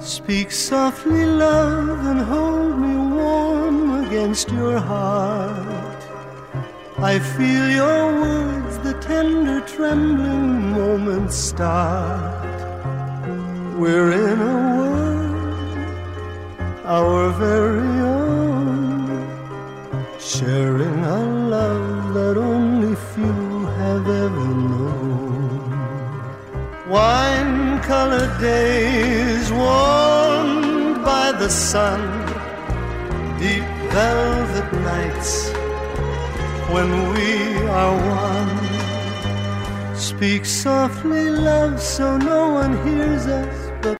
Speak softly, love, and hold me warm against your heart. I feel your words, the tender trembling moments start. We're in a world, our very own, sharing a love that only few have ever known. Wine-colored days warmed by the sun, deep velvet nights when we are one. Speak softly, love, so no one hears us.